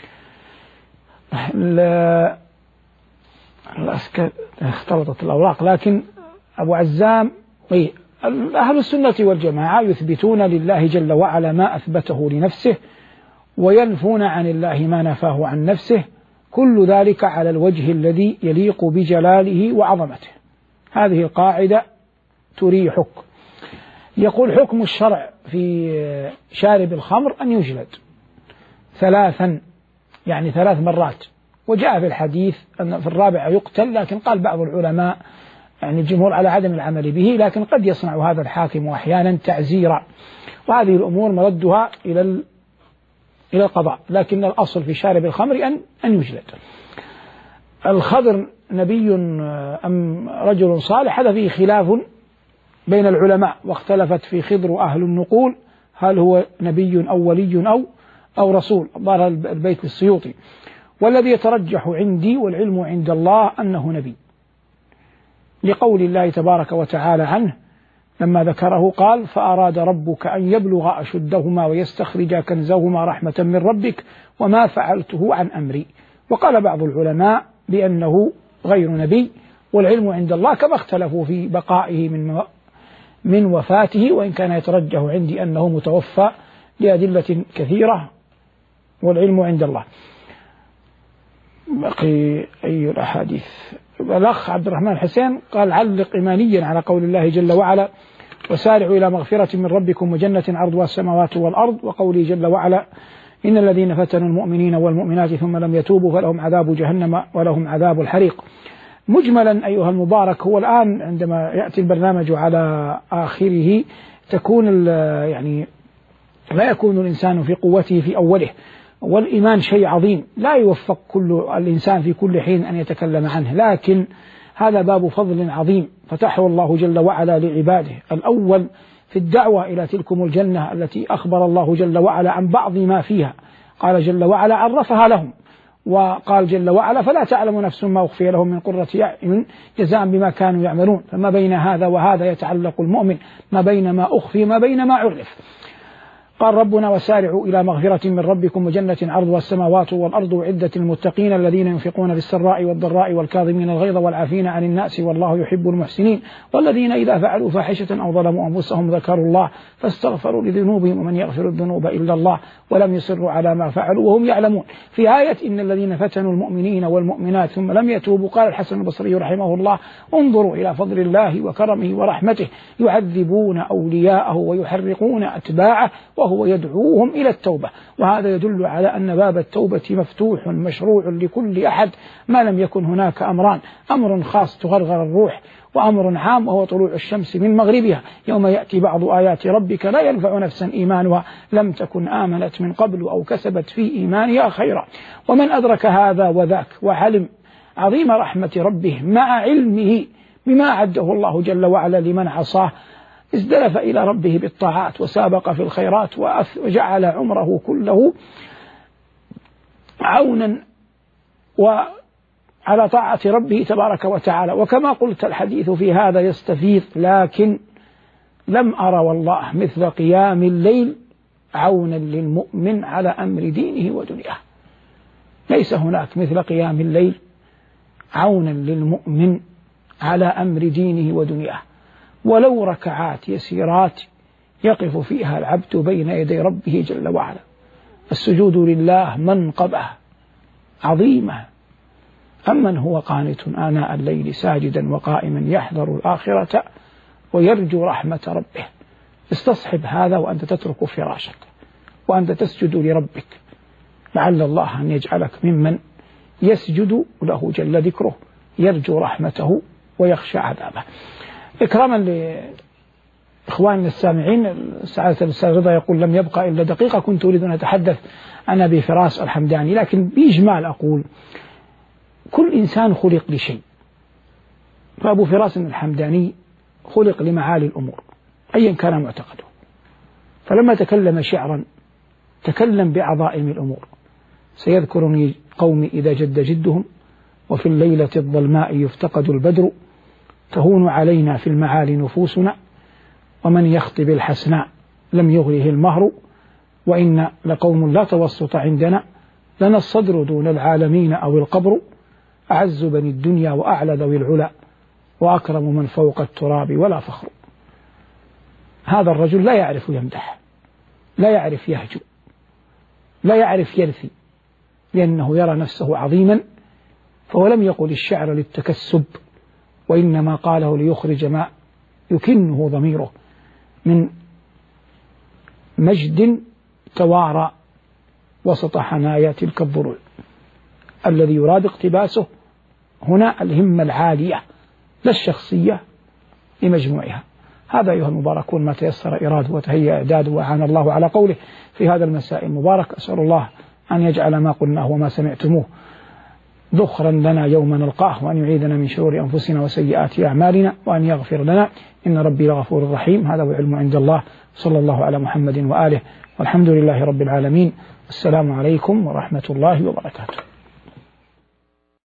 اختلطت الأوراق، لكن أبو عزام أهل السنة والجماعة يثبتون لله جل وعلا ما أثبته لنفسه وينفون عن الله ما نفاه عن نفسه، كل ذلك على الوجه الذي يليق بجلاله وعظمته. هذه القاعدة تريحك. يقول حكم الشرع في شارب الخمر أن يجلد ثلاثا، يعني ثلاث مرات، وجاء في الحديث أن في الرابعة يقتل، لكن قال بعض العلماء يعني الجمهور على عدم العمل به، لكن قد يصنع هذا الحاكم أحيانا تعزيرا، وهذه الأمور مردها إلى إلى القضاء، لكن الأصل في شارب الخمر أن أن يجلد. الخضر نبي أم رجل صالح؟ هذا فيه خلاف بين العلماء، واختلفت في خضر أهل النقول هل هو نبي أو ولي أو أو رسول، ظهر البيت السيوطي، والذي يترجح عندي والعلم عند الله أنه نبي، لقول الله تبارك وتعالى عنه لما ذكره قال فأراد ربك أن يبلغ أشدهما ويستخرج كنزهما رحمة من ربك وما فعلته عن أمري. وقال بعض العلماء بأنه غير نبي، والعلم عند الله، كما اختلفوا في بقائه من من وفاته، وإن كان يترجح عندي أنه متوفى لأدلة كثيرة، والعلم عند الله. بقي أي الأحاديث. الأخ عبد الرحمن حسين قال علق إيمانيا على قول الله جل وعلا وسارعوا إلى مغفرة من ربكم وجنة عرضها السماوات والأرض، وقوله جل وعلا إن الذين فتنوا المؤمنين والمؤمنات ثم لم يتوبوا فلهم عذاب جهنم ولهم عذاب الحريق. مجملا أيها المبارك، هو الآن عندما يأتي البرنامج على آخره تكون يعني لا يكون الإنسان في قوته في أوله، والإيمان شيء عظيم لا يوفق كل الإنسان في كل حين أن يتكلم عنه، لكن هذا باب فضل عظيم فتحه الله جل وعلا لعباده. الأول في الدعوة إلى تلكم الجنة التي أخبر الله جل وعلا عن بعض ما فيها، قال جل وعلا عرفها لهم، وقال جل وعلا فلا تعلم نفس ما أخفي لهم من قرة أعين جزاء بما كانوا يعملون. فما بين هذا وهذا يتعلق المؤمن، ما بين ما أخفي ما بين ما عرف. قال ربنا وسارعوا إلى مغفرة من ربكم وجنة عرضها السماوات والأرض أعدت للمتقين الذين ينفقون بالسراء والضراء والكاظمين الغيظ والعافين عن الناس والله يحب المحسنين والذين إذا فعلوا فاحشة أو ظلموا أنفسهم ذكروا الله فاستغفروا لذنوبهم ومن يغفر الذنوب إلا الله ولم يصروا على ما فعلوا وهم يعلمون. في آية إن الذين فتنوا المؤمنين والمؤمنات ثم لم يتوبوا قال الحسن البصري رحمه الله انظروا إلى فضل الله وكرمه ورحمته يعذبون أولياءه ويحرقون أتباعه وهو يدعوهم إلى التوبة. وهذا يدل على أن باب التوبة مفتوح مشروع لكل أحد ما لم يكن هناك أمران، أمر خاص تغرغر الروح، وأمر عام وهو طلوع الشمس من مغربها يوم يأتي بعض آيات ربك لا ينفع نفسا إيمانها لم تكن آمنت من قبل أو كسبت في إيمانها خيرا. ومن أدرك هذا وذاك وعلم عظيم رحمة ربه مع علمه بما أعده الله جل وعلا لمن عصاه ازدلف إلى ربه بالطاعات وسابق في الخيرات وجعل عمره كله عونا وعلى طاعة ربه تبارك وتعالى. وكما قلت الحديث في هذا يستفيض، لكن لم أرى والله مثل قيام الليل عونا للمؤمن على أمر دينه ودنياه. ليس هناك مثل قيام الليل عونا للمؤمن على أمر دينه ودنياه، ولو ركعات يسيرات يقف فيها العبد بين يدي ربه جل وعلا. السجود لله منقبة عظيمة. أمن هو قانت آناء الليل ساجدا وقائما يحذر الآخرة ويرجو رحمة ربه. استصحب هذا وأنت تترك فراشك وأنت تسجد لربك، لعل الله أن يجعلك ممن يسجد له جل ذكره يرجو رحمته ويخشى عذابه. إكراما لإخواننا السامعين، سعادة الأستاذ رضا يقول لم يبقى إلا دقيقة كنت أريد أن أتحدث عن أبي فراس الحمداني، لكن بإجمال أقول كل إنسان خلق لشيء، فأبو فراس الحمداني خلق لمعالي الأمور أيا كان معتقده، فلما تكلم شعرا تكلم بعظائم الأمور. سيذكرني قومي إذا جد جدهم وفي الليلة الظلماء يفتقد البدر تهون علينا في المعالي نفوسنا ومن يخطب الحسناء لم يغره المهر وإن لقوم لا توسط عندنا لنا الصدر دون العالمين أو القبر أعز بني الدنيا وأعلى ذوي العلا وأكرم من فوق التراب ولا فخر. هذا الرجل لا يعرف يمدح، لا يعرف يهجو، لا يعرف يرثي، لأنه يرى نفسه عظيما، فهو لم يقل الشعر للتكسب وإنما قاله ليخرج ما يكنه ضميره. من مجد توارى وسط حنايا تلك الضلوع. الذي يراد اقتباسه هنا الهمة العالية لا الشخصية لمجموعها. هذا أيها المباركون ما تيسر إراده وتهيأ إعداده وأعان الله على قوله في هذا المساء المبارك. أسأل الله أن يجعل ما قلناه وما سمعتموه ذخرا لنا يوم نلقاه، وأن يعيذنا من شرور أنفسنا وسيئات أعمالنا، وأن يغفر لنا، إن ربي لغفور رحيم. هذا والعلم عند الله. صلى الله على محمد وآله، والحمد لله رب العالمين. السلام عليكم ورحمة الله وبركاته.